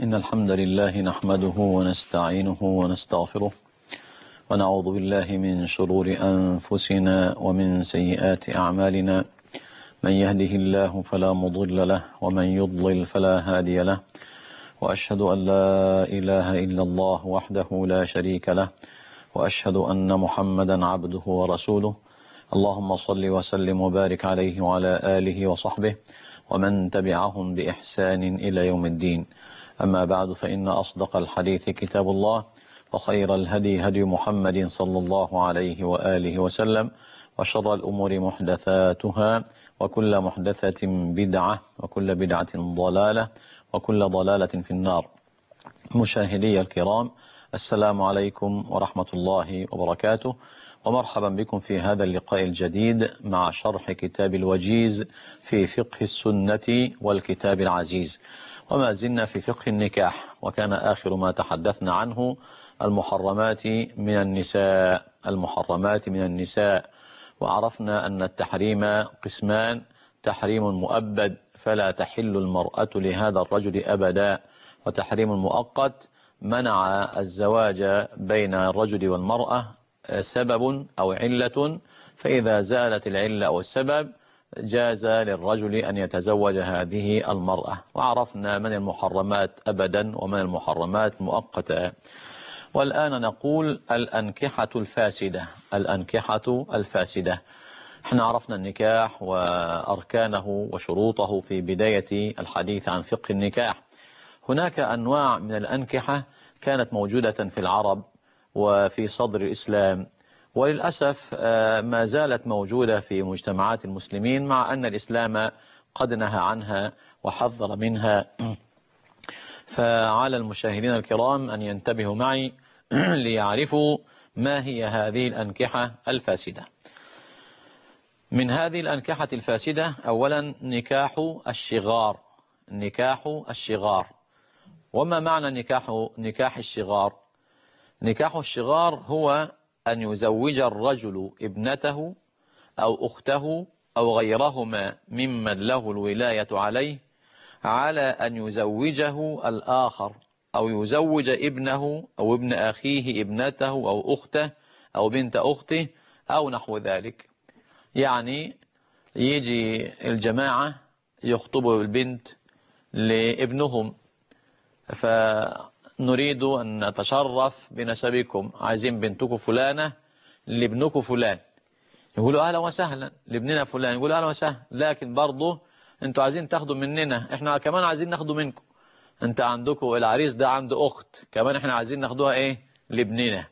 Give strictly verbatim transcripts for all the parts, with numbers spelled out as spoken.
إن الحمد لله نحمده ونستعينه ونستغفره ونعوذ بالله من شرور أنفسنا ومن سيئات أعمالنا. من يهده الله فلا مضل له ومن يضلل فلا هادي له، وأشهد أن لا إله إلا الله وحده لا شريك له، وأشهد أن محمدا عبده ورسوله. اللهم صل وسلم وبارك عليه وعلى آله وصحبه ومن تبعهم بإحسان إلى يوم الدين. أما بعد، فإن أصدق الحديث كتاب الله، وخير الهدي هدي محمد صلى الله عليه وآله وسلم، وشر الأمور محدثاتها، وكل محدثة بدعة، وكل بدعة ضلالة، وكل ضلالة في النار. مشاهدي الكرام، السلام عليكم ورحمة الله وبركاته، ومرحبا بكم في هذا اللقاء الجديد مع شرح كتاب الوجيز في فقه السنة والكتاب العزيز. وما زلنا في فقه النكاح، وكان آخر ما تحدثنا عنه المحرمات من النساء المحرمات من النساء وعرفنا أن التحريم قسمان: تحريم مؤبد فلا تحل المرأة لهذا الرجل أبدا، وتحريم مؤقت منع الزواج بين الرجل والمرأة سبب أو علة، فإذا زالت العلة أو السبب جاز للرجل أن يتزوج هذه المرأة. وعرفنا من المحرمات أبدا ومن المحرمات مؤقتا. والآن نقول الأنكحة الفاسدة. الأنكحة الفاسدة، احنا عرفنا النكاح وأركانه وشروطه في بداية الحديث عن فقه النكاح. هناك أنواع من الأنكحة كانت موجودة في العرب وفي صدر الإسلام، وللأسف ما زالت موجودة في مجتمعات المسلمين، مع أن الإسلام قد نهى عنها وحذر منها. فعلى المشاهدين الكرام أن ينتبهوا معي ليعرفوا ما هي هذه الأنكحة الفاسدة. من هذه الأنكحة الفاسدة أولا نكاح الشغار. نكاح الشغار، وما معنى نكاح نكاح الشغار؟ نكاح الشغار هو أن يزوج الرجل ابنته أو أخته أو غيرهما ممن له الولاية عليه على أن يزوجه الآخر، أو يزوج ابنه أو ابن أخيه ابنته أو أخته أو بنت أخته أو نحو ذلك. يعني يجي الجماعة يخطبوا البنت لابنهم، فنريد أن نتشرف بنسبكم، عايزين بنتكم فلانة لابنكم فلان. يقولوا أهلا وسهلا لابننا فلان، يقولوا أهلا وسهلا، لكن برضه انتوا عايزين تاخدوا مننا، احنا كمان عايزين ناخدوا منكم. انت عندكم العريس ده عنده أخت كمان، احنا عايزين ناخدوها ايه لابننا.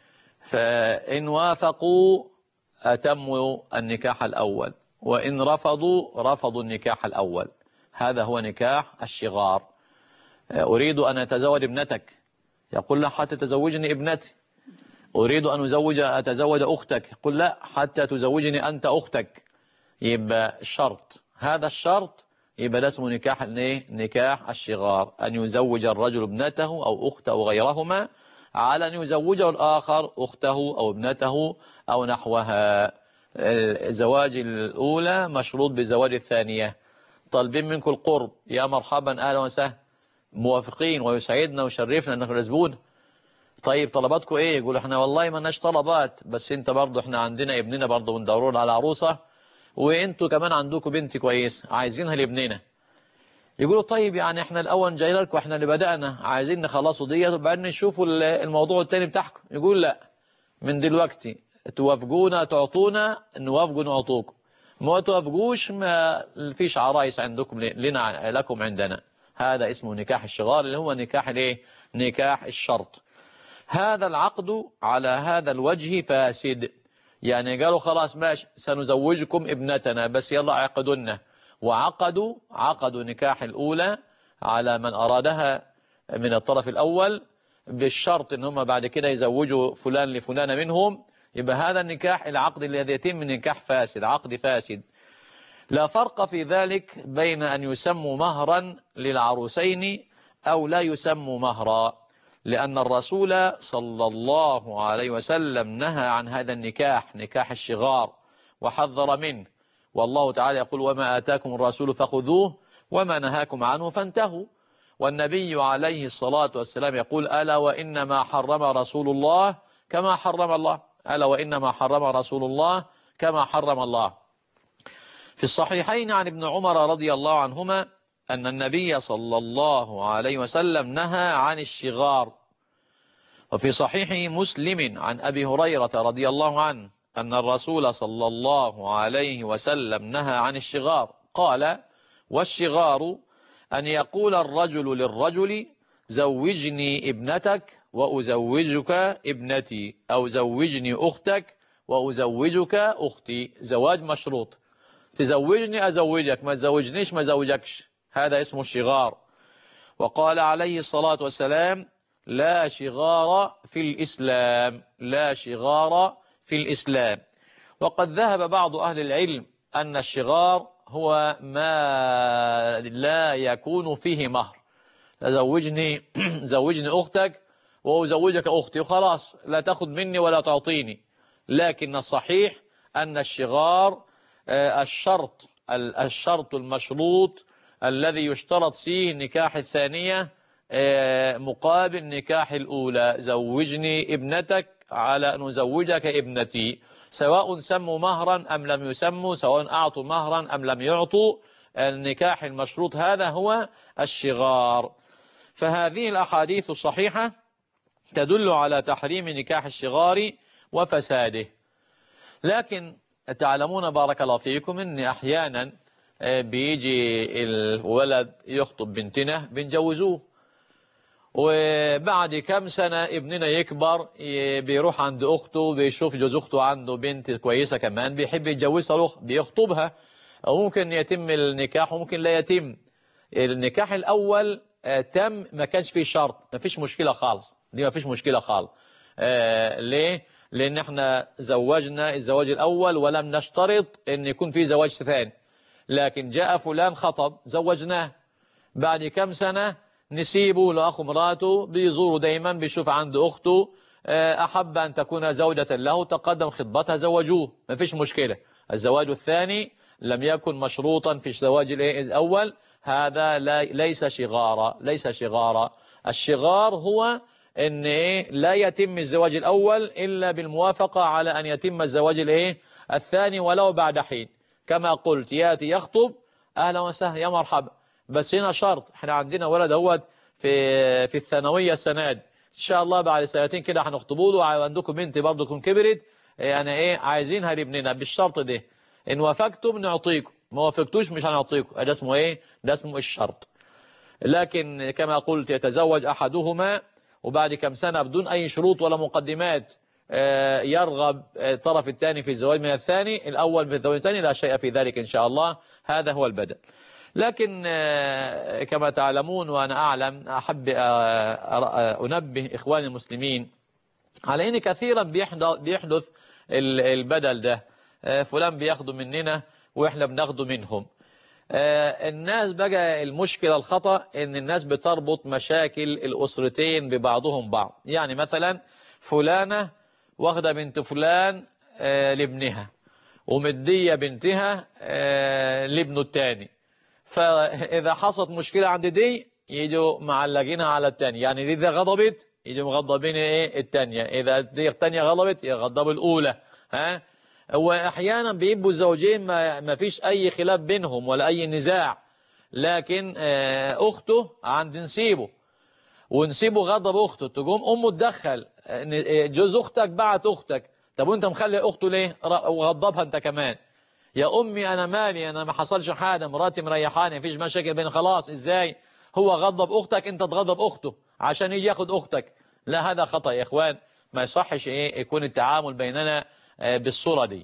فإن وافقوا أتموا النكاح الأول، وإن رفضوا رفضوا النكاح الأول. هذا هو نكاح الشغار. أريد أن أتزوج ابنتك، يقول لا حتى تزوجني ابنتي. أريد أن أزوج أتزوج أختك، يقول لا حتى تزوجني أنت أختك. يبقى الشرط، هذا الشرط يبقى ده اسمه نكاح نكاح الشغار، أن يزوج الرجل ابنته أو أخته أو غيرهما على أن يزوجه الآخر أخته أو ابنته أو نحوها. الزواج الأولى مشروط بزواج الثانية. طالبين منكم القرب، يا مرحبا أهلا وسهلا، موافقين ويسعدنا ويشرفنا أنكم رزبون. طيب طلباتكم إيه؟ يقولوا إحنا والله ما لناش طلبات، بس أنت برضو إحنا عندنا ابننا برضو بندورون على عروسة، وأنتوا كمان عندكم بنت كويس عايزينها لابننا. يقولوا طيب يعني إحنا الأول جاي لكم، إحنا اللي بدأنا عايزين نخلصوا ديت وبعدين نشوفوا الموضوع التاني بتاعكم. يقول لا، من دلوقتي توافقونا تعطونا نوافقوا نعطوكم، ما توافقوش ما فيش عرايس عندكم لنا لكم عندنا. هذا اسمه نكاح الشغار، اللي هو نكاح الايه؟ نكاح الشرط. هذا العقد على هذا الوجه فاسد. يعني قالوا خلاص ماشي سنزوجكم ابنتنا، بس يلا عقدنا، وعقدوا عقدوا نكاح الأولى على من أرادها من الطرف الأول بالشرط ان هم بعد كده يزوجوا فلان لفلانة منهم. يبقى هذا النكاح العقد الذي يتم من نكاح فاسد، عقد فاسد. لا فرق في ذلك بين أن يسموا مهرا للعروسين أو لا يسموا مهرا، لأن الرسول صلى الله عليه وسلم نهى عن هذا النكاح، نكاح الشغار، وحذر منه. والله تعالى يقول: وما آتاكم الرسول فخذوه وما نهاكم عنه فانتهوا. والنبي عليه الصلاة والسلام يقول ألا وإنما حرم رسول الله كما حرم الله، ألا وإنما حرم رسول الله كما حرم الله. في الصحيحين عن ابن عمر رضي الله عنهما أن النبي صلى الله عليه وسلم نهى عن الشغار. وفي صحيح مسلم عن أبي هريرة رضي الله عنه أن الرسول صلى الله عليه وسلم نهى عن الشغار قال: والشغار أن يقول الرجل للرجل زوجني ابنتك وأزوجك ابنتي، أو زوجني أختك وأزوجك أختي، زواج مشروط، تزوجني أزوجك، ما تزوجنيش ما زوجكش، هذا اسمه الشغار. وقال عليه الصلاة والسلام: لا شغار في الإسلام، لا شغار في الإسلام. وقد ذهب بعض أهل العلم أن الشغار هو ما لا يكون فيه مهر، زوجني زوجني أختك وأزوجك أختي وخلاص، لا تأخذ مني ولا تعطيني. لكن الصحيح أن الشغار الشرط الشرط المشروط الذي يشترط فيه نكاح الثانية مقابل نكاح الأولى، زوجني ابنتك على أن أزوجك ابنتي، سواء سموا مهرا أم لم يسموا، سواء أعطوا مهرا أم لم يعطوا، النكاح المشروط هذا هو الشغار. فهذه الأحاديث الصحيحة تدل على تحريم نكاح الشغار وفساده. لكن تعلمون بارك الله فيكم أن أحيانا بيجي الولد يخطب بنتنا بنجوزوه، وبعد كم سنة ابننا يكبر بيروح عند أخته بيشوف جوز أخته عنده بنت كويسة كمان بيحب يتجوزها بيخطبها، أو ممكن يتم النكاح وممكن لا يتم. النكاح الأول تم ما كانش فيه شرط، ما فيش مشكلة خالص، دي ما فيش مشكلة خالص. آه ليه؟ لأن احنا زوجنا الزواج الأول ولم نشترط أن يكون فيه زواج ثاني، لكن جاء فلان خطب زوجناه، بعد كم سنة نسيبه لأخو مراته بيزوره دايما بيشوف عند أخته، أحب أن تكون زوجة له تقدم خطبتها زوجوه، ما فيش مشكلة. الزواج الثاني لم يكن مشروطا في الزواج الأول، هذا لا ليس شغارا، ليس شغارا. الشغار هو ان ايه لا يتم الزواج الاول الا بالموافقة على ان يتم الزواج الايه الثاني ولو بعد حين. كما قلت ياتي يخطب اهلا وسهلا يا مرحبا، بس هنا شرط، احنا عندنا ولد اهوت في في الثانويه السنه دي، ان شاء الله بعد سنتين كده هنخطبوا له، وعندكم بنت برضه تكون كبرت، يعني ايه عايزينها لابننا بالشرط ده، ان وافقتم نعطيكم، ما وافقتوش مش هنعطيكم. ده اسمه ايه؟ ده اسمه الشرط. لكن كما قلت يتزوج احدهما وبعد كم سنة بدون أي شروط ولا مقدمات يرغب الطرف الثاني في الزواج من الثاني الأول من الزواج الثاني، لا شيء في ذلك إن شاء الله، هذا هو البدل. لكن كما تعلمون وأنا أعلم أحب أنبه إخواني المسلمين على أن كثيرا بيحدث البدل ده، فلان بياخده مننا وإحنا بناخده منهم. الناس بقى المشكلة الخطأ ان الناس بتربط مشاكل الأسرتين ببعضهم بعض. يعني مثلا فلانة واخدة بنت فلان لابنها ومدية بنتها لابنه التاني، فإذا حصلت مشكلة عند دي يجوا معلقينها على التاني، يعني دي إذا غضبت يجوا مغضبين ايه التانية، إذا دي التانية غضبت يغضبوا الأولى. ها وأحيانا بيبقوا الزوجين ما, ما فيش أي خلاف بينهم ولا أي نزاع، لكن أخته عند نسيبه ونسيبه غضب أخته، تقوم أمه تدخل، جوز أختك بعت أختك، طب وأنت مخلي أخته ليه وغضبها أنت كمان؟ يا أمي أنا مالي، أنا ما حصلش حاجة، مراتي مريحاني مفيش مشاكل بين، خلاص إزاي هو غضب أختك أنت تغضب أخته عشان يجي ياخد أختك؟ لا هذا خطأ يا إخوان، ما يصحش إيه يكون التعامل بيننا بالصورة دي.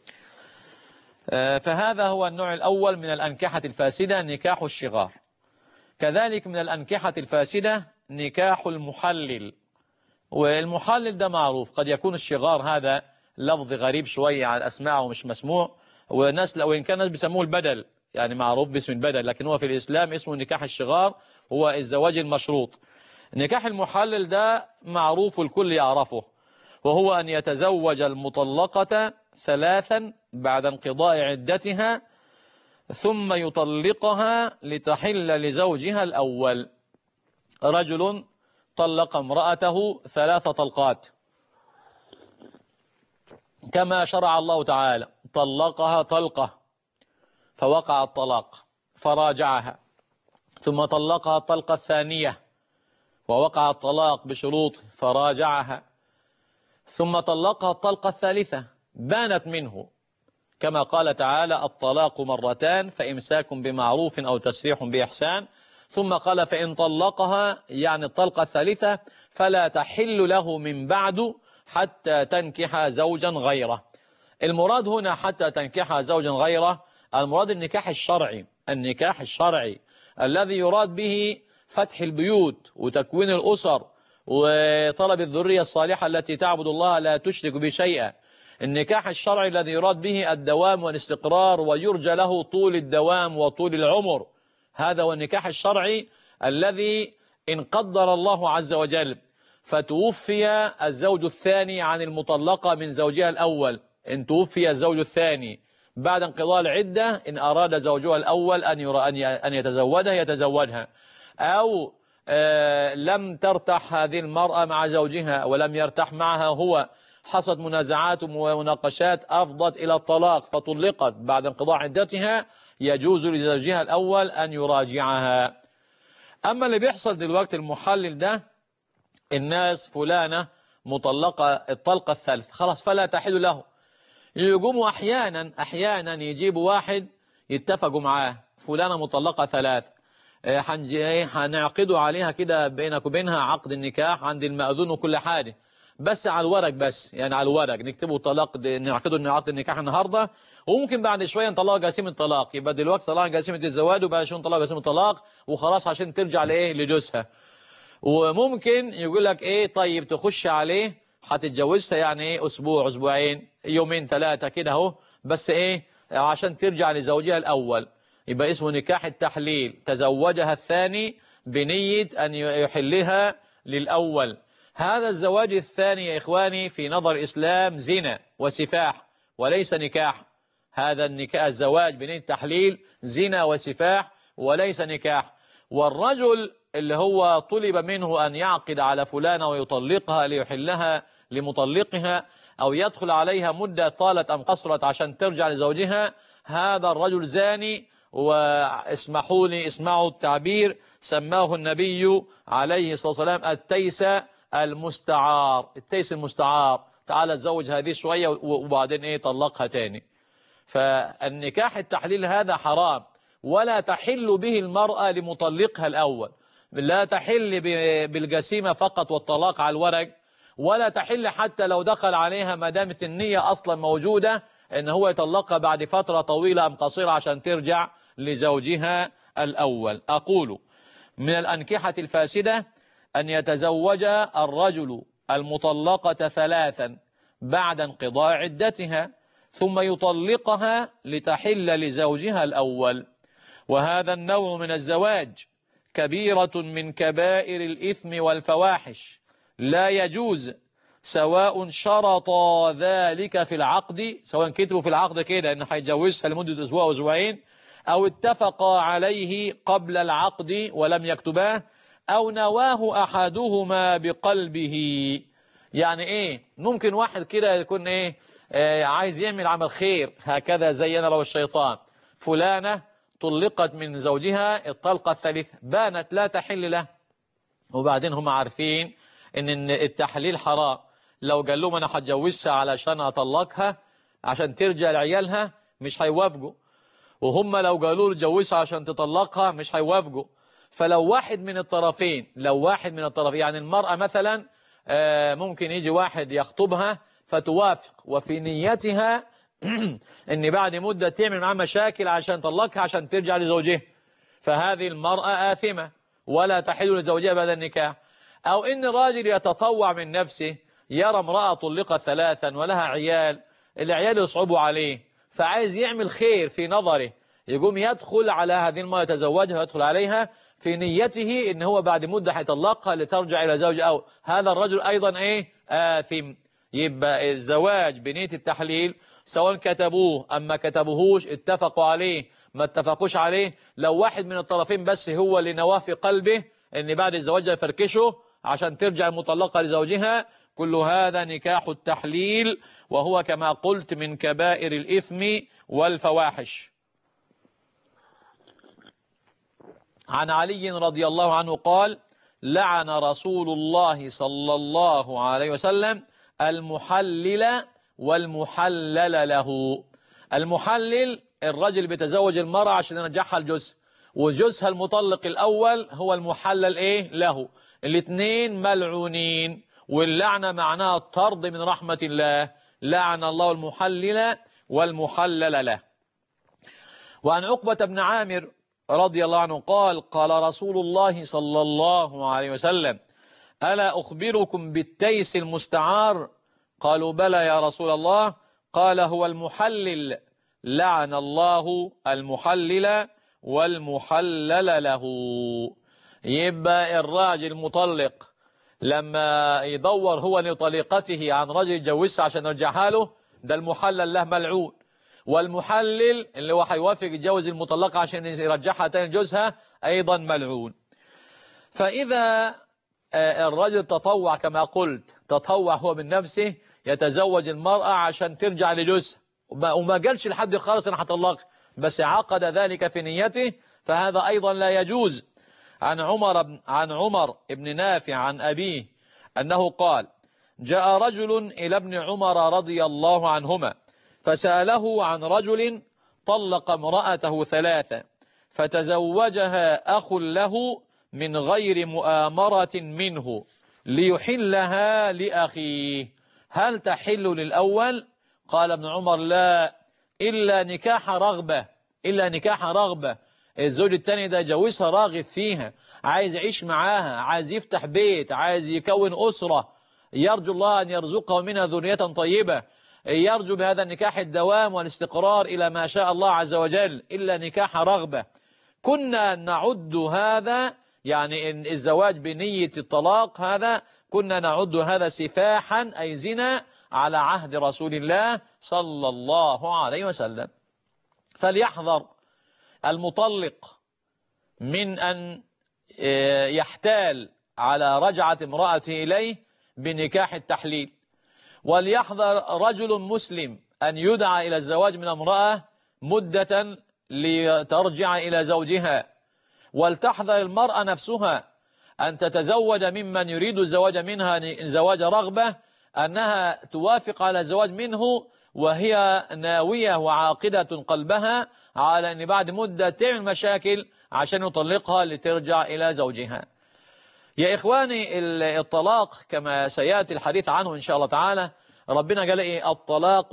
فهذا هو النوع الأول من الأنكحة الفاسدة، نكاح الشغار. كذلك من الأنكحة الفاسدة نكاح المحلل، والمحلل ده معروف، قد يكون الشغار هذا لفظ غريب شوية على الأسماع ومش مسموع، والناس وإن كان الناس بيسموه البدل، يعني معروف باسم البدل، لكن هو في الإسلام اسمه نكاح الشغار، هو الزواج المشروط. نكاح المحلل ده معروف الكل يعرفه، وهو أن يتزوج المطلقة ثلاثا بعد انقضاء عدتها ثم يطلقها لتحل لزوجها الأول. رجل طلق امرأته ثلاث طلقات كما شرع الله تعالى، طلقها طلقة فوقع الطلاق فراجعها، ثم طلقها الطلقة الثانية ووقع الطلاق بشروط فراجعها، ثم طلقها الطلقة الثالثة بانت منه، كما قال تعالى الطلاق مرتان فإمساك بمعروف أو تسريح بإحسان، ثم قال فإن طلقها يعني الطلقة الثالثة فلا تحل له من بعد حتى تنكح زوجا غيره. المراد هنا حتى تنكح زوجا غيره، المراد النكاح الشرعي، النكاح الشرعي الذي يراد به فتح البيوت وتكوين الأسر وطلب الذرية الصالحة التي تعبد الله لا تشرك به شيئا. النكاح الشرعي الذي يراد به الدوام والاستقرار ويرجى له طول الدوام وطول العمر، هذا هو النكاح الشرعي الذي إن قدر الله عز وجل فتوفي الزوج الثاني عن المطلقة من زوجها الأول، إن توفي الزوج الثاني بعد انقضاء العدة، إن أراد زوجها الأول أن يرى أن يتزوجها يتزوجها، أو آه لم ترتاح هذه المرأة مع زوجها ولم يرتاح معها هو، حصلت منازعات ومناقشات أفضت إلى الطلاق فطلقت بعد انقضاء عدتها، يجوز لزوجها الأول أن يراجعها. أما اللي بيحصل دلوقتي المحلل ده، الناس فلانة مطلقة الطلقة الثالثة خلاص فلا تحل له، يقوموا أحيانا أحيانا يجيبوا واحد يتفقوا معاه فلانة مطلقة ثلاث، هنعقدوا عليها كده بينك وبينها عقد النكاح عند المأذون وكل حاجة، بس على الورق، بس يعني على الورق نكتبوا طلاق، نعقدوا عقد النكاح النهارده وممكن بعد شويه نطلق جسيم الطلاق، يبقى دلوقتي طلع جسيمة الزواج وبعد شويه نطلق جسيم الطلاق وخلاص عشان ترجع لايه لجوزها. وممكن يقول لك ايه طيب تخش عليه هتتجوزها يعني ايه اسبوع اسبوعين يومين ثلاثه كده اهو، بس ايه عشان ترجع لزوجها الاول، يبقى اسمه نكاح التحليل، تزوجها الثاني بنية ان يحلها للاول. هذا الزواج الثاني يا إخواني في نظر الإسلام زنا وسفاح وليس نكاح، هذا النكاح الزواج بنية التحليل زنا وسفاح وليس نكاح. والرجل اللي هو طلب منه أن يعقد على فلانة ويطلقها ليحلها لمطلقها أو يدخل عليها مدة طالت أم قصرت عشان ترجع لزوجها، هذا الرجل زاني، واسمحوا لي اسمعوا التعبير سماه النبي عليه الصلاة والسلام التيس المستعار، التيس المستعار، تعال تزوج هذه شوية وبعدين ايه طلقها تاني. فالنكاح التحليل هذا حرام، ولا تحل به المرأة لمطلقها الأول، لا تحل بالجسيمة فقط والطلاق على الورق، ولا تحل حتى لو دخل عليها ما دامت النية أصلا موجودة ان هو يطلقها بعد فترة طويلة أم قصيرة عشان ترجع لزوجها الأول. أقول من الأنكحة الفاسدة أن يتزوج الرجل المطلقة ثلاثا بعد انقضاء عدتها ثم يطلقها لتحل لزوجها الأول، وهذا النوع من الزواج كبيرة من كبائر الإثم والفواحش، لا يجوز سواء شرط ذلك في العقد، سواء كتبوا في العقد كده إن هيتجوزها لمدة أسبوع أو أسبوعين، أو اتفقا عليه قبل العقد ولم يكتباه، أو نواه أحدهما بقلبه. يعني إيه؟ ممكن واحد كده يكون إيه آه عايز يعمل عمل خير هكذا زي أنا لو الشيطان، فلانة طلقت من زوجها الطلقة الثالثة بانت لا تحل له، وبعدين هم عارفين إن التحليل حرام، لو قال لهم أنا هتجوزها علشان أطلقها عشان ترجع لعيالها مش هيوافقوا، وهم لو قالوا له جوزها عشان تطلقها مش هيوافقوا. فلو واحد من الطرفين لو واحد من الطرفين يعني المرأة مثلا ممكن يجي واحد يخطبها فتوافق وفي نيتها ان بعد مدة تعمل معاه مشاكل عشان تطلقها عشان ترجع لزوجها، فهذه المرأة آثمة ولا تحل لزوجها بعد النكاح. او ان الراجل يتطوع من نفسه، يرى امرأة طلقت ثلاثا ولها عيال، العيال يصعبوا عليه فعايز يعمل خير في نظره، يقوم يدخل على هذه المرأة يتزوجها ويدخل عليها في نيته ان هو بعد مدة هيطلقها لترجع الى زوج، او هذا الرجل ايضا ايه آثم. يبقى الزواج بنية التحليل سواء كتبوه أم ما كتبوهوش، اتفقوا عليه ما اتفقوش عليه، لو واحد من الطرفين بس هو اللي نواه في قلبه ان بعد الزواج يفركشه عشان ترجع المطلقة لزوجها، كل هذا نكاح التحليل، وهو كما قلت من كبائر الإثم والفواحش. عن علي رضي الله عنه قال: لعن رسول الله صلى الله عليه وسلم المحلل والمحلل له. المحلل الرجل بيتزوج المرأة عشان يرجعها لجوزها، وجوزها المطلق الأول هو المحلل إيه له. الاثنين ملعونين، واللعنة معناها الطرد من رحمة الله. لعن الله المحلل والمحلل له. وعن عقبة بن عامر رضي الله عنه قال: قال رسول الله صلى الله عليه وسلم: ألا أخبركم بالتيس المستعار؟ قالوا: بلى يا رسول الله. قال: هو المحلل، لعن الله المحلل والمحلل له. يبقى الراجل المطلق لما يدور هو لطليقته عن رجل يتجوزها عشان يرجعها له، ده المحلل له ملعون. والمحلل اللي هو هيوافق يتجوز المطلقة عشان يرجعها تاني لجوزها أيضا ملعون. فإذا الرجل تطوع كما قلت، تطوع هو من نفسه يتزوج المرأة عشان ترجع لجوزها، وما قالش لحد خالص أنا هطلقها، بس عقد ذلك في نيته، فهذا أيضا لا يجوز. عن عمر عن عمر ابن نافع عن أبيه أنه قال: جاء رجل إلى ابن عمر رضي الله عنهما فسأله عن رجل طلق امرأته ثلاثة فتزوجها أخ له من غير مؤامرة منه ليحلها لأخيه، هل تحل للأول؟ قال ابن عمر: لا، إلا نكاح رغبة، إلا نكاح رغبة. الزوج الثاني ده جوزها راغب فيها، عايز يعيش معاها، عايز يفتح بيت، عايز يكون أسرة، يرجو الله أن يرزقه منها ذرية طيبة، يرجو بهذا النكاح الدوام والاستقرار إلى ما شاء الله عز وجل، إلا نكاح رغبة. كنا نعد هذا يعني إن الزواج بنية الطلاق هذا كنا نعد هذا سفاحا أي زنا على عهد رسول الله صلى الله عليه وسلم. فليحذر المطلق من أن يحتال على رجعة امرأته إليه بنكاح التحليل، وليحذر رجل مسلم أن يدعى إلى الزواج من امرأة مدة لترجع إلى زوجها، ولتحذر المرأة نفسها أن تتزوج ممن يريد الزواج منها زواج رغبة، أنها توافق على الزواج منه وهي ناوية وعاقدة قلبها على أن بعد مدة تعمل مشاكل عشان يطلقها لترجع إلى زوجها. يا إخواني، الطلاق كما سيأتي الحديث عنه إن شاء الله تعالى، ربنا قال إيه؟ الطلاق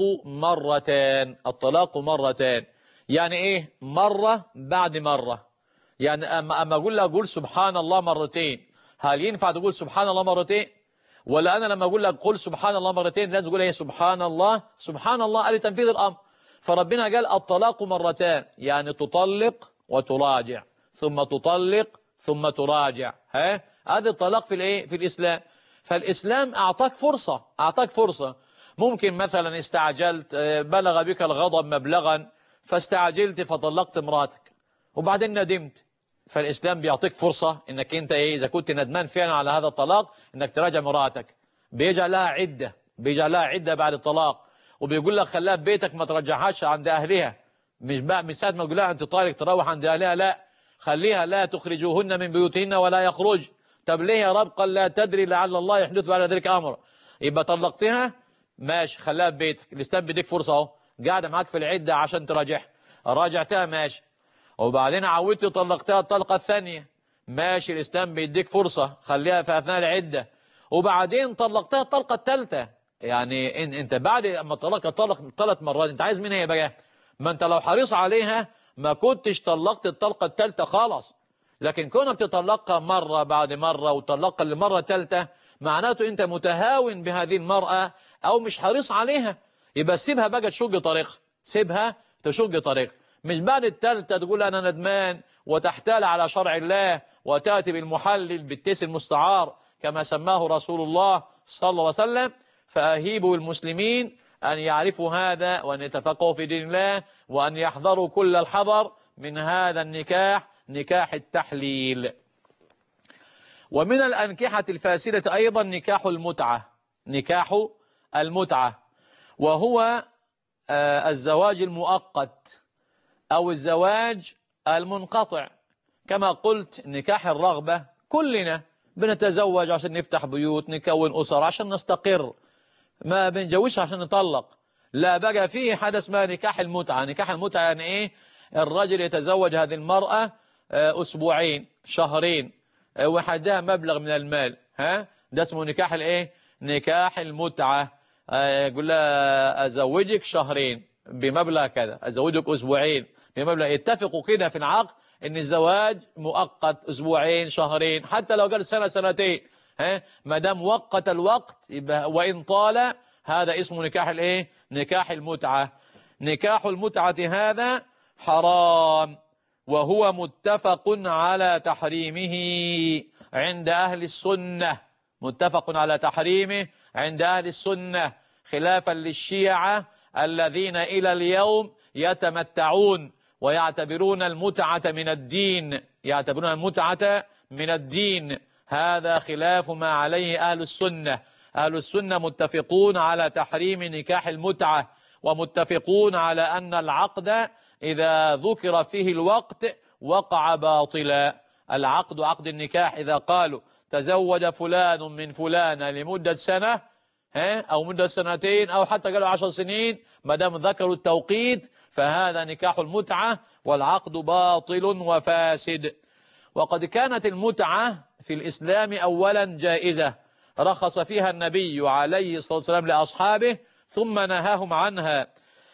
مرتان. الطلاق مرتان يعني إيه؟ مرة بعد مرة. يعني أما, أما أقول لك قول سبحان الله مرتين، هل ينفع تقول سبحان الله مرتين؟ ولا أنا لما أقول لك قل سبحان الله مرتين لازم تقول إيه؟ سبحان الله سبحان الله لتنفيذ الأمر. فربنا قال الطلاق مرتان، يعني تطلق وتراجع ثم تطلق ثم تراجع. ها هذا الطلاق في الايه؟ في الإسلام. فالإسلام أعطاك فرصة، أعطاك فرصة. ممكن مثلا استعجلت، بلغ بك الغضب مبلغا فاستعجلت فطلقت امراتك وبعدين ندمت، فالإسلام بيعطيك فرصة انك انت ايه، اذا كنت ندمان فعلا على هذا الطلاق انك تراجع مراتك. بيجعل لها عدة، بيجعل لها عدة بعد الطلاق، وبيقول لك خليها ببيتك ما ترجعهاش عند أهلها. مش بقى من ساعة ما تقول لها انت طالق تروح عند أهلها، لا، خليها لا تخرجوهن من بيوتهن ولا يخرج. طب ليه يا رب؟ قال لا تدري لعل الله يحدث بعد ذلك أمر. يبقى طلقتها ماشي، خليها ببيتك، الإسلام بيديك فرصة اهو، قاعدة معاك في العدة عشان تراجعها. راجعتها ماشي، وبعدين عودت طلقتها الطلقة الثانية ماشي، الإسلام بيديك فرصة خليها في أثناء العدة. وبعدين طلقتها الطلقة الثالثة، يعني إن انت بعد ما طلقت طلق ثلاث مرات انت عايز منها ايه بقى؟ ما انت لو حريص عليها ما كنتش طلقت الطلقة الثالثة خالص. لكن كونك تطلقها مرة بعد مرة وتطلقها لمرة ثالثة معناته انت متهاون بهذه المرأة او مش حريص عليها. يبقى سيبها بقى تشق طريقها، سيبها تشق طريقها، مش بعد الثالثة تقول انا ندمان وتحتال على شرع الله وتأتي بالمحلل بالتيس المستعار كما سماه رسول الله صلى الله عليه وسلم. فأهيبوا المسلمين أن يعرفوا هذا وأن يتفقهوا في دين الله وأن يحذروا كل الحذر من هذا النكاح، نكاح التحليل. ومن الأنكحة الفاسدة أيضا نكاح المتعة، نكاح المتعة، وهو الزواج المؤقت أو الزواج المنقطع. كما قلت نكاح الرغبة كلنا بنتزوج عشان نفتح بيوت، نكون أسر عشان نستقر، ما بنجوش عشان نطلق. لا، بقى فيه حاجة اسمها نكاح المتعة. نكاح المتعة يعني ايه؟ الرجل يتزوج هذه المرأة أسبوعين شهرين وحدها مبلغ من المال، ها ده اسمه نكاح الايه؟ نكاح المتعة. يقول لها أزوجك شهرين بمبلغ كذا، أزوجك أسبوعين بمبلغ، يتفقوا كده في العقد ان الزواج مؤقت أسبوعين شهرين، حتى لو قال سنة سنتين، ها ما دام وقت الوقت يبقى وإن طال هذا اسمه نكاح الايه؟ نكاح المتعة. نكاح المتعة هذا حرام، وهو متفق على تحريمه عند أهل السنة، متفق على تحريمه عند أهل السنة، خلافا للشيعة الذين إلى اليوم يتمتعون ويعتبرون المتعة من الدين، يعتبرون المتعة من الدين. هذا خلاف ما عليه أهل السنة. أهل السنة متفقون على تحريم نكاح المتعة، ومتفقون على أن العقد إذا ذكر فيه الوقت وقع باطلا. العقد، عقد النكاح، إذا قالوا تزوج فلان من فلانة لمدة سنة أو مدة سنتين أو حتى قالوا عشر سنين، ما دام ذكروا التوقيت فهذا نكاح المتعة، والعقد باطل وفاسد. وقد كانت المتعة في الإسلام أولا جائزة، رخص فيها النبي عليه الصلاة والسلام لأصحابه ثم نهاهم عنها،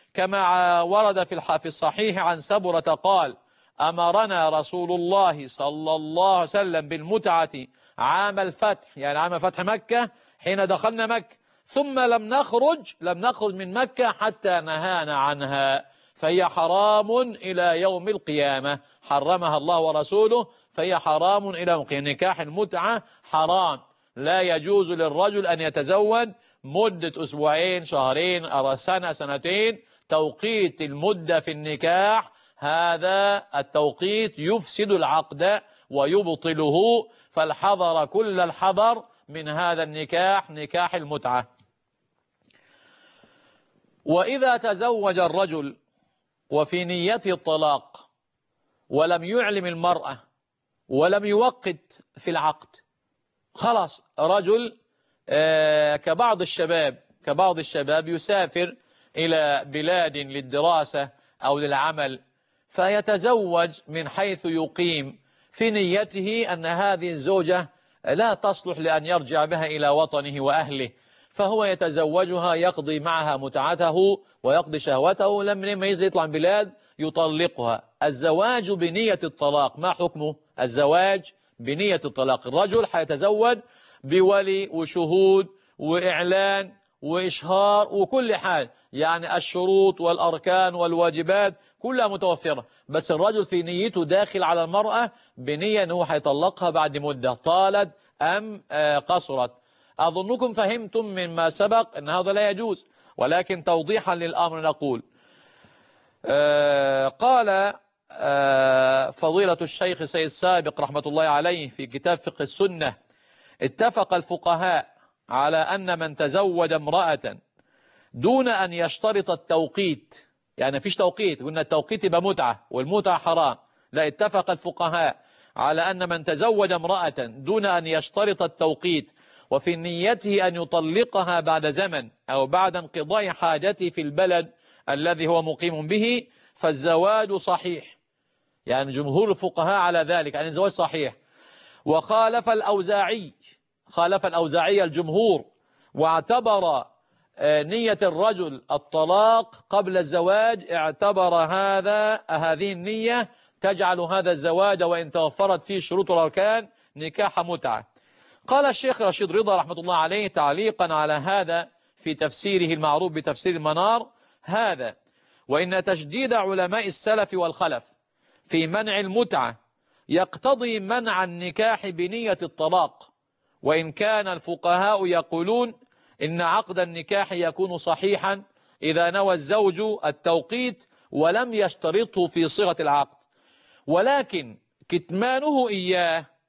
كما ورد في الصحيح عن سبرة قال: أمرنا رسول الله صلى الله عليه وسلم بالمتعة عام الفتح، يعني عام فتح مكة حين دخلنا مكة، ثم لم نخرج لم نخرج من مكة حتى نهانا عنها، فهي حرام إلى يوم القيامة، حرمها الله ورسوله فهي حرام إلى يوم القيامة. نكاح المتعة حرام، لا يجوز للرجل أن يتزوج مدة أسبوعين شهرين سنة سنتين. توقيت المدة في النكاح هذا التوقيت يفسد العقد ويبطله، فالحذر كل الحذر من هذا النكاح، نكاح المتعة. وإذا تزوج الرجل وفي نيته الطلاق ولم يعلم المرأة ولم يوقت في العقد، خلاص رجل آه كبعض الشباب كبعض الشباب يسافر إلى بلاد للدراسة أو للعمل، فيتزوج من حيث يقيم في نيته أن هذه الزوجة لا تصلح لأن يرجع بها إلى وطنه وأهله، فهو يتزوجها يقضي معها متعته ويقضي شهوته، لما يطلع من بلاد يطلقها. الزواج بنية الطلاق ما حكمه؟ الزواج بنية الطلاق، الرجل حيتزوج بولي وشهود وإعلان وإشهار وكل حال، يعني الشروط والأركان والواجبات كلها متوفرة، بس الرجل في نيته داخل على المرأة بنية أنه حيطلقها بعد مدة طالت أم قصرت. أظنكم فهمتم مما سبق أن هذا لا يجوز، ولكن توضيحا للأمر نقول آه قال آه فضيلة الشيخ سيد سابق رحمة الله عليه في كتاب فقه السنة: اتفق الفقهاء على أن من تزوج امرأة دون أن يشترط التوقيت، يعني فيش توقيت، قلنا التوقيت يبقى متعة والمتعة حرام، لا، اتفق الفقهاء على أن من تزوج امرأة دون أن يشترط التوقيت وفي نيته أن يطلقها بعد زمن أو بعد انقضاء حاجته في البلد الذي هو مقيم به فالزواج صحيح، يعني جمهور الفقهاء على ذلك أن الزواج صحيح. وخالف الأوزاعي خالف الأوزاعي الجمهور، واعتبر نية الرجل الطلاق قبل الزواج، اعتبر هذا هذه النية تجعل هذا الزواج وإن توفرت فيه شروط الأركان نكاح متعة. قال الشيخ رشيد رضا رحمة الله عليه تعليقا على هذا في تفسيره المعروف بتفسير المنار: هذا وإن تشديد علماء السلف والخلف في منع المتعة يقتضي منع النكاح بنية الطلاق، وإن كان الفقهاء يقولون إن عقد النكاح يكون صحيحا إذا نوى الزوج التوقيت ولم يشترطه في صيغة العقد، ولكن كتمانه إياه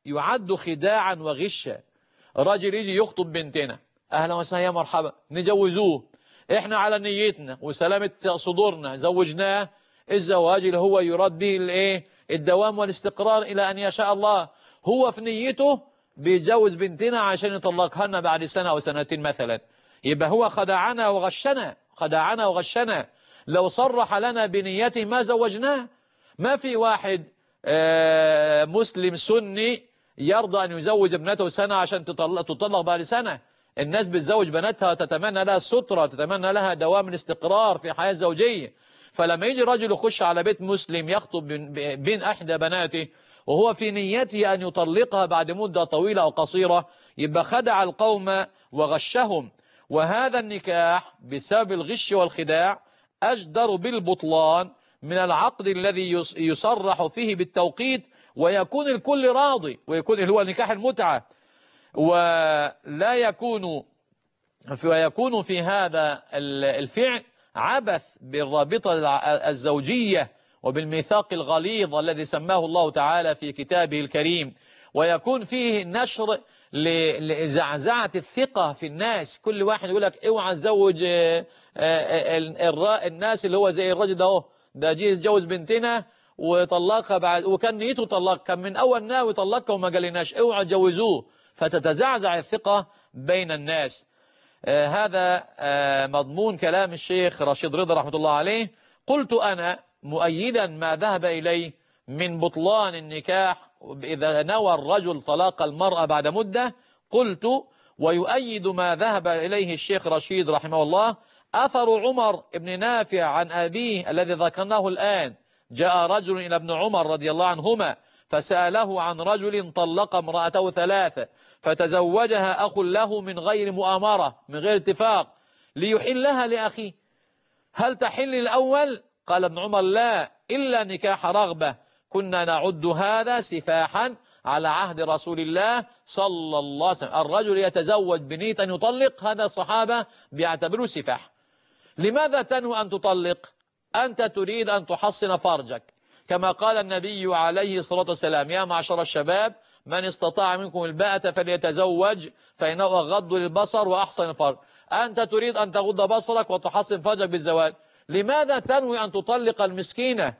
يعد خداعا وغشا. راجل يجي يخطب بنتنا، أهلا وسهلا يا مرحبا، نجوزوه، إحنا على نيتنا وسلامة صدورنا زوجناه. الزواج اللي هو يراد به الايه الدوام والاستقرار إلى أن يشاء الله. هو في نيته بيتجوز بنتنا عشان يطلقها لنا بعد سنة أو سنتين مثلا. يبقى هو خدعنا وغشنا، خدعنا وغشنا. لو صرح لنا بنيته ما زوجناه. ما في واحد مسلم سني يرضى أن يزوج ابنته سنة عشان تطلق, تطلق بعد سنة. الناس بتزوج بناتها وتتمنى لها السترة، تتمنى لها دوام الاستقرار في حياة زوجية. فلما يجي رجل يخش على بيت مسلم يخطب بين أحدى بناته وهو في نيته أن يطلقها بعد مدة طويلة أو قصيرة، يبقى خدع القوم وغشهم. وهذا النكاح بسبب الغش والخداع أجدر بالبطلان من العقد الذي يصرح فيه بالتوقيت ويكون الكل راضي، ويكون هو نكاح المتعة، ولا يكون ويكون في هذا الفعل عبث بالرابطة الزوجية وبالميثاق الغليظ الذي سماه الله تعالى في كتابه الكريم، ويكون فيه نشر لزعزعة الثقة في الناس. كل واحد يقول لك اوعى تزوج الناس اللي هو زي الراجل ده اهو، ده جه يتجوز بنتنا وطلقها بعد، وكان نيته طلق، كان من اول ناوي يطلقها وما قالناش، اوعى تجوزوه، فتتزعزع الثقة بين الناس. آه هذا آه مضمون كلام الشيخ رشيد رضا رحمة الله عليه. قلت أنا مؤيدا ما ذهب إليه من بطلان النكاح إذا نوى الرجل طلاق المرأة بعد مدة. قلت ويؤيد ما ذهب إليه الشيخ رشيد رحمه الله أثر عمر بن نافع عن أبيه الذي ذكرناه الآن. جاء رجل إلى ابن عمر رضي الله عنهما فسأله عن رجل طلق امرأته ثلاثة فتزوجها أخ له من غير مؤامرة، من غير اتفاق، ليحلها لأخيه. هل تحل الأول؟ قال ابن عمر لا، إلا نكاح رغبة، كنا نعد هذا سفاحا على عهد رسول الله صلى الله عليه وسلم. الرجل يتزوج بنية أن يطلق، هذا الصحابة بيعتبروه سفاح. لماذا تنوي أن تطلق؟ أنت تريد أن تحصن فرجك، كما قال النبي عليه الصلاة والسلام يا معشر الشباب من استطاع منكم الباءة فليتزوج فإنه أغض للبصر وأحسن الفرج. أنت تريد أن تغض بصرك وتحصن فرجك بالزواج، لماذا تنوي أن تطلق المسكينة؟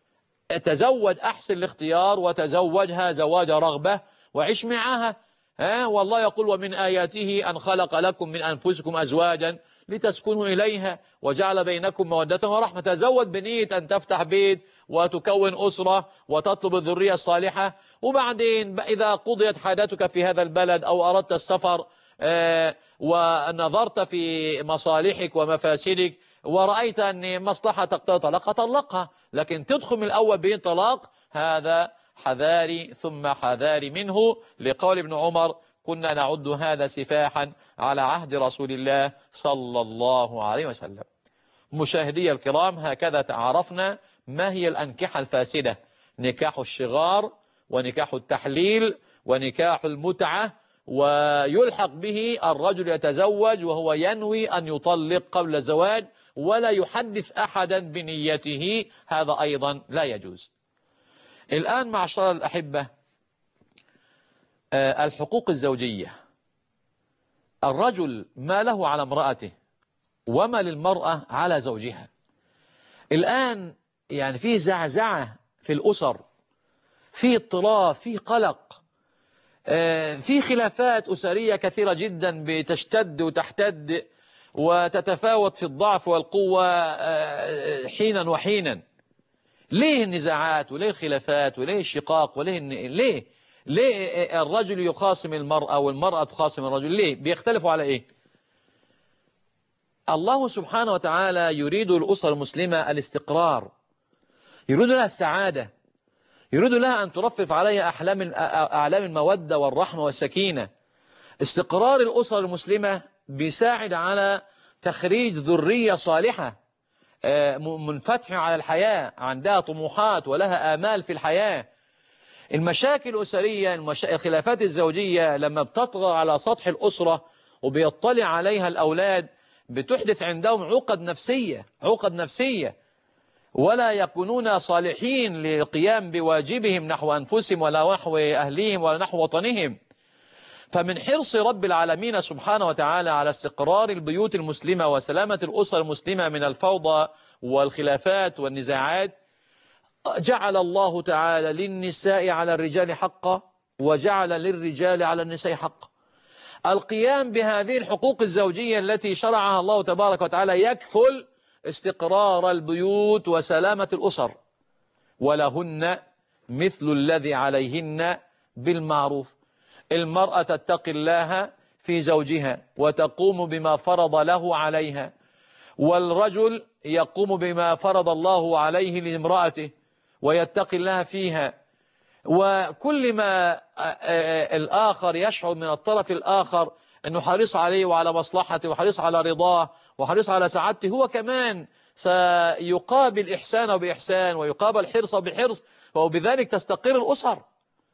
تزوج أحسن الاختيار وتزوجها زواج رغبة وعيش معها. ها والله يقول ومن آياته أن خلق لكم من أنفسكم أزواجا لتسكنوا إليها وجعل بينكم مودة ورحمة. تزوج بنية أن تفتح بيت وتكون أسرة وتطلب الذرية الصالحة، وبعدين إذا قضيت حاجتك في هذا البلد أو أردت السفر آه ونظرت في مصالحك ومفاسدك ورأيت أن مصلحة تقتضي طلاقها طلقها، لكن تدخل من الأول بين طلاق، هذا حذاري ثم حذاري منه، لقول ابن عمر كنا نعد هذا سفاحا على عهد رسول الله صلى الله عليه وسلم. مشاهدي الكرام، هكذا تعرفنا ما هي الأنكحة الفاسدة: نكاح الشغار ونكاح التحليل ونكاح المتعة، ويلحق به الرجل يتزوج وهو ينوي أن يطلق قبل الزواج ولا يحدث أحدا بنيته، هذا أيضا لا يجوز. الآن معشر الأحبة، الحقوق الزوجية. الرجل ما له على امرأته وما للمرأة على زوجها. الآن يعني في زعزعة في الأسر، في اضطراب، في قلق، في خلافات أسرية كثيرة جدا بتشتد وتحتد وتتفاوت في الضعف والقوة حينا وحينا. ليه النزاعات وليه الخلافات وليه الشقاق وليه ليه ليه الرجل يخاصم المرأة والمرأة تخاصم الرجل؟ ليه بيختلفوا على ايه؟ الله سبحانه وتعالى يريد الأسرة المسلمة الاستقرار، يريد لها السعادة، يريد لها أن ترفرف عليها أحلام أعلام المودة والرحمة والسكينة. استقرار الأسرة المسلمة بيساعد على تخريج ذرية صالحة منفتحة على الحياة، عندها طموحات ولها آمال في الحياة. المشاكل الأسرية، الخلافات الزوجية لما بتطغى على سطح الأسرة وبيطلع عليها الأولاد بتحدث عندهم عقد نفسية، عقد نفسية. ولا يكونون صالحين للقيام بواجبهم نحو أنفسهم ولا نحو أهليهم ولا نحو وطنهم. فمن حرص رب العالمين سبحانه وتعالى على استقرار البيوت المسلمة وسلامة الأسر المسلمة من الفوضى والخلافات والنزاعات، جعل الله تعالى للنساء على الرجال حقا، وجعل للرجال على النساء حقا. القيام بهذه الحقوق الزوجية التي شرعها الله تبارك وتعالى يكفل استقرار البيوت وسلامة الأسر. ولهن مثل الذي عليهن بالمعروف. المرأة تتقي الله في زوجها وتقوم بما فرض له عليها، والرجل يقوم بما فرض الله عليه لامرأته ويتقي الله فيها. وكل ما الآخر يشعر من الطرف الآخر أنه حريص عليه وعلى مصلحته وحريص على رضاه وحريص على سعادته، هو كمان سيقابل إحسانه بإحسان ويقابل حرصه بحرص، وبذلك تستقر الأسر.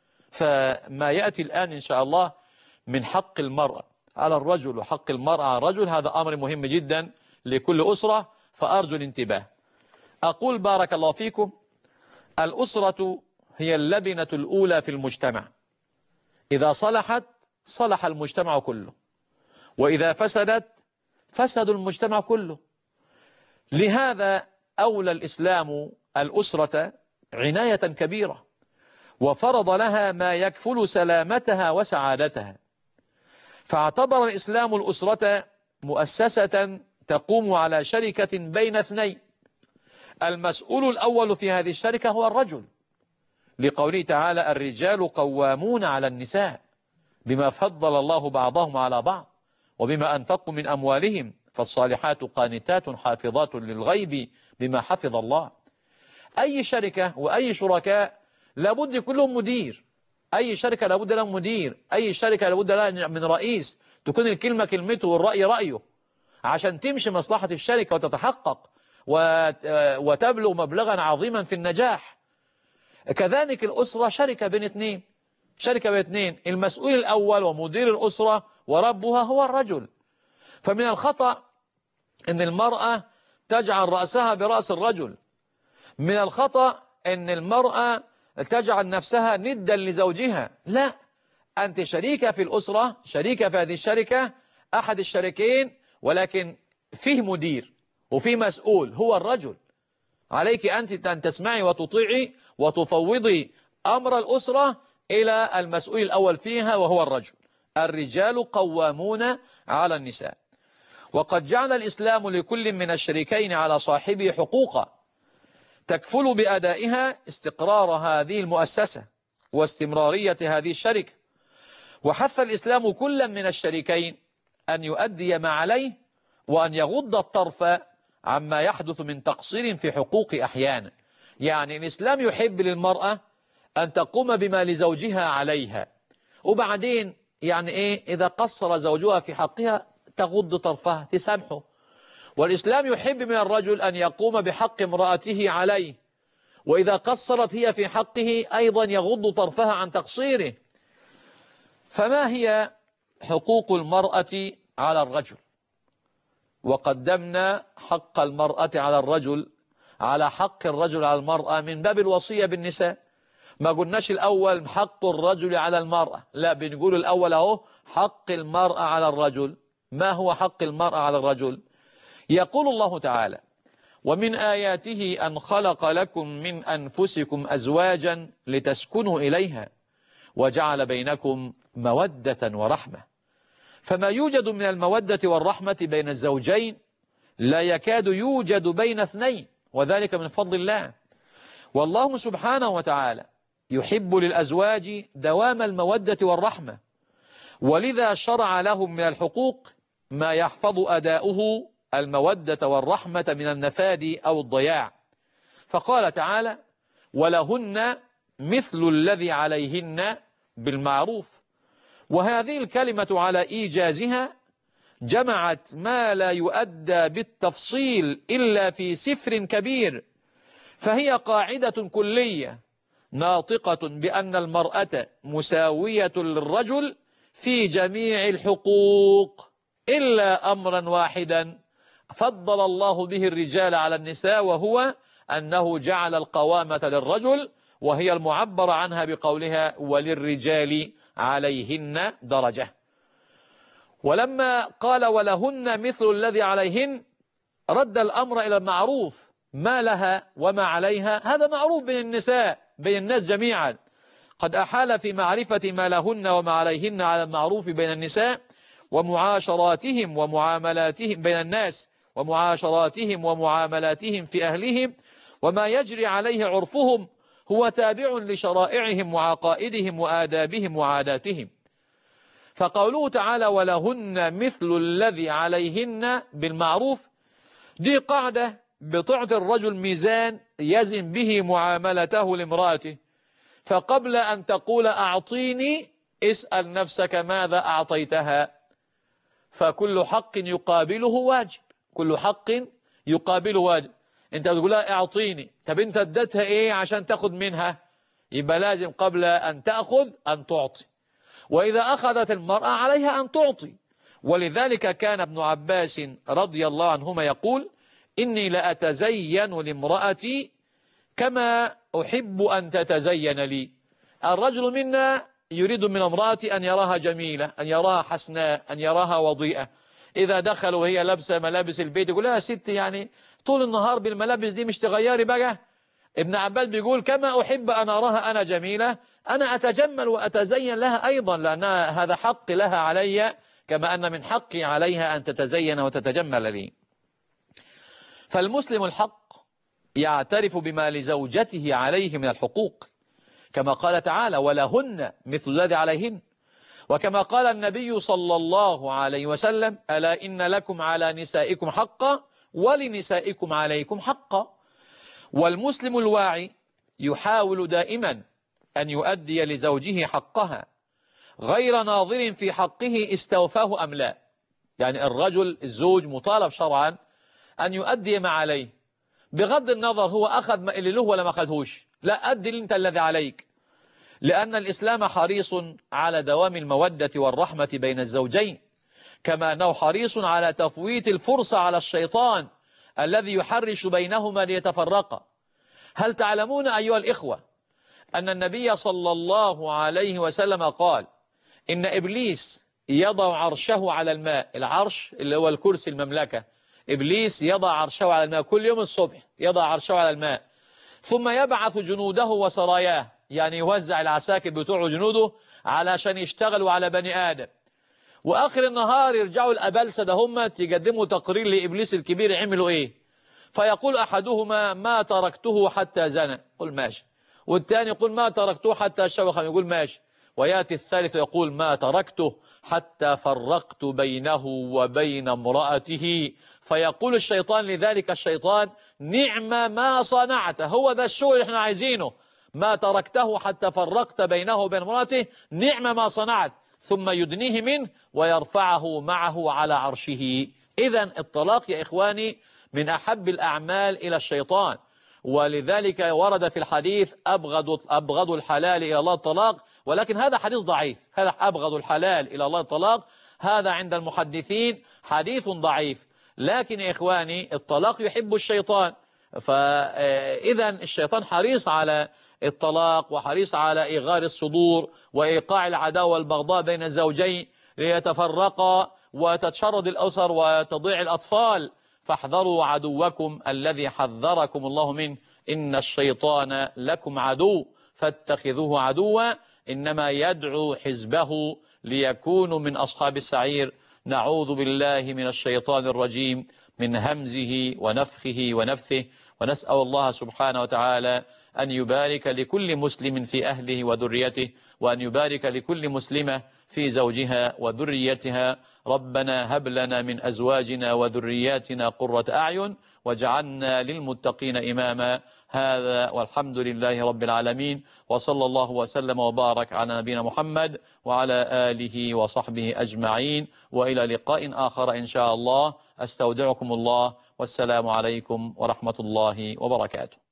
فما يأتي الآن إن شاء الله من حق المرأة على الرجل وحق المرأة على الرجل، هذا أمر مهم جدا لكل أسرة، فأرجو الانتباه. أقول بارك الله فيكم: الأسرة هي اللبنة الأولى في المجتمع، إذا صلحت صلح المجتمع كله، وإذا فسدت فسد المجتمع كله. لهذا أولى الإسلام الأسرة عناية كبيرة، وفرض لها ما يكفل سلامتها وسعادتها. فاعتبر الإسلام الأسرة مؤسسة تقوم على شركة بين اثنين، المسؤول الأول في هذه الشركة هو الرجل، لقوله تعالى: الرجال قوامون على النساء بما فضل الله بعضهم على بعض وبما أنفقوا من أموالهم فالصالحات قانتات حافظات للغيب بما حفظ الله. أي شركة وأي شركاء لابد يكون لهم مدير، أي شركة لابد لهم مدير، أي شركة لابد لها من رئيس تكون الكلمة كلمته والرأي رأيه عشان تمشي مصلحة الشركة وتتحقق وتبلغ مبلغا عظيما في النجاح. كذلك الأسرة شركة بين اثنين، شركة بين اثنين، المسؤول الأول ومدير الأسرة وربها هو الرجل. فمن الخطأ أن المرأة تجعل رأسها برأس الرجل، من الخطأ أن المرأة تجعل نفسها ندا لزوجها. لا، أنت شريكة في الأسرة، شريكة في هذه الشركة، أحد الشريكين، ولكن فيه مدير وفيه مسؤول هو الرجل. عليك أنت أن تسمعي وتطيعي وتفوضي أمر الأسرة إلى المسؤول الأول فيها وهو الرجل. الرجال قوامون على النساء. وقد جعل الإسلام لكل من الشريكين على صاحبه حقوقا تكفل بأدائها استقرار هذه المؤسسة واستمرارية هذه الشركة. وحث الإسلام كل من الشريكين أن يؤدي ما عليه وأن يغض الطرف عما يحدث من تقصير في حقوق أحيانا. يعني الإسلام يحب للمرأة أن تقوم بما لزوجها عليها، وبعدين يعني إيه إذا قصر زوجها في حقها تغض طرفها تسامحه. والإسلام يحب من الرجل أن يقوم بحق امرأته عليه، وإذا قصرت هي في حقه أيضا يغض طرفها عن تقصيره. فما هي حقوق المرأة على الرجل؟ وقدمنا حق المرأة على الرجل على حق الرجل على المرأة من باب الوصية بالنساء. ما قلناش الأول حق الرجل على المرأة، لا، بنقول الأول أهو حق المرأة على الرجل. ما هو حق المرأة على الرجل؟ يقول الله تعالى: ومن آياته أن خلق لكم من أنفسكم أزواجا لتسكنوا إليها وجعل بينكم مودة ورحمة. فما يوجد من المودة والرحمة بين الزوجين لا يكاد يوجد بين اثنين، وذلك من فضل الله. والله سبحانه وتعالى يحب للأزواج دوام المودة والرحمة، ولذا شرع لهم من الحقوق ما يحفظ أداؤه المودة والرحمة من النفاد أو الضياع. فقال تعالى: ولهن مثل الذي عليهن بالمعروف. وهذه الكلمة على إيجازها جمعت ما لا يؤدى بالتفصيل إلا في سفر كبير، فهي قاعدة كلية ناطقة بأن المرأة مساوية للرجل في جميع الحقوق إلا أمرا واحدا فضل الله به الرجال على النساء، وهو أنه جعل القوامة للرجل، وهي المعبر عنها بقولها وللرجال عليهن درجة. ولما قال ولهن مثل الذي عليهن رد الأمر إلى المعروف، ما لها وما عليها هذا معروف بين النساء، بين الناس جميعا. قد أحال في معرفة ما لهن وما عليهن على المعروف بين النساء ومعاشراتهم ومعاملاتهم بين الناس ومعاشراتهم ومعاملاتهم في أهلهم، وما يجري عليه عرفهم هو تابع لشرائعهم وعقائدهم وآدابهم وعاداتهم. فقوله تعالى ولهن مثل الذي عليهن بالمعروف دي قاعدة بتعطي الرجل ميزان يزن به معاملته لامرأته. فقبل أن تقول أعطيني اسأل نفسك ماذا أعطيتها، فكل حق يقابله واجب، كل حق يقابله واجب. انت بتقول لها اعطيني، طب انت اديتها ايه عشان تاخد منها؟ يبقى لازم قبل أن تأخذ أن تعطي، وإذا أخذت المرأة عليها أن تعطي. ولذلك كان ابن عباس رضي الله عنهما يقول إني لأتزين لامرأتي كما أحب أن تتزين لي. الرجل منا يريد من امرأتي أن يراها جميلة، أن يراها حسناء، أن يراها وضيئة. إذا دخل وهي لابسة ملابس البيت يقول لها يا ست يعني طول النهار بالملابس دي مش تغيري بقى. ابن عباس بيقول كما أحب أن أراها أنا جميلة أنا أتجمل وأتزين لها أيضا، لأن هذا حق لها علي كما أن من حقي عليها أن تتزين وتتجمل لي. فالمسلم الحق يعترف بما لزوجته عليه من الحقوق، كما قال تعالى ولهن مثل الذي عليهن، وكما قال النبي صلى الله عليه وسلم ألا إن لكم على نسائكم حقا ولنسائكم عليكم حقا. والمسلم الواعي يحاول دائما أن يؤدي لزوجه حقها غير ناظر في حقه استوفاه أم لا. يعني الرجل الزوج مطالب شرعا أن يؤدي ما عليه بغض النظر هو أخذ ما اللي له ولا ما أخذهوش، لا أدي أنت الذي عليك، لأن الإسلام حريص على دوام المودة والرحمة بين الزوجين، كما أنه حريص على تفويت الفرصة على الشيطان الذي يحرش بينهما ليتفرقا. هل تعلمون أيها الإخوة أن النبي صلى الله عليه وسلم قال إن إبليس يضع عرشه على الماء، العرش اللي هو الكرسي المملكة، إبليس يضع عرشه على الماء كل يوم الصبح، يضع عرشه على الماء ثم يبعث جنوده وسراياه، يعني يوزع العساكر بتوع جنوده علشان يشتغلوا على بني آدم، وآخر النهار يرجعوا الأبلسة ده هم يقدموا تقرير لإبليس الكبير عملوا إيه، فيقول أحدهما ما تركته حتى زنى، قل ماشي، والثاني يقول ما تركته حتى شوخ، يقول ماشي، ويأتي الثالث يقول ما تركته حتى فرقت بينه وبين امرأته، فيقول الشيطان لذلك الشيطان نعم ما صنعت، هو ذا الشغل اللي احنا عايزينه، ما تركته حتى فرقت بينه وبين امرأته نعم ما صنعت، ثم يدنيه منه ويرفعه معه على عرشه. إذن الطلاق يا إخواني من أحب الأعمال إلى الشيطان، ولذلك ورد في الحديث أبغض, أبغض الحلال إلى الله الطلاق، ولكن هذا حديث ضعيف، هذا أبغض الحلال إلى الله الطلاق، هذا عند المحدثين حديث ضعيف. لكن يا إخواني الطلاق يحب الشيطان، فإذا الشيطان حريص على الطلاق وحريص على إيغار الصدور وإيقاع العداوة والبغضاء بين الزوجين ليتفرقا وتتشرد الأسر وتضيع الأطفال. فاحذروا عدوكم الذي حذركم الله منه إن الشيطان لكم عدو فاتخذوه عدوا إنما يدعو حزبه ليكونوا من أصحاب السعير. نعوذ بالله من الشيطان الرجيم من همزه ونفخه ونفثه، ونسأل الله سبحانه وتعالى أن يبارك لكل مسلم في أهله وذريته، وأن يبارك لكل مسلمة في زوجها وذريتها. ربنا هب لنا من أزواجنا وذرياتنا قرة أعين واجعلنا للمتقين إماما. هذا والحمد لله رب العالمين، وصلى الله وسلم وبارك على نبينا محمد وعلى آله وصحبه أجمعين، وإلى لقاء آخر إن شاء الله. أستودعكم الله والسلام عليكم ورحمة الله وبركاته.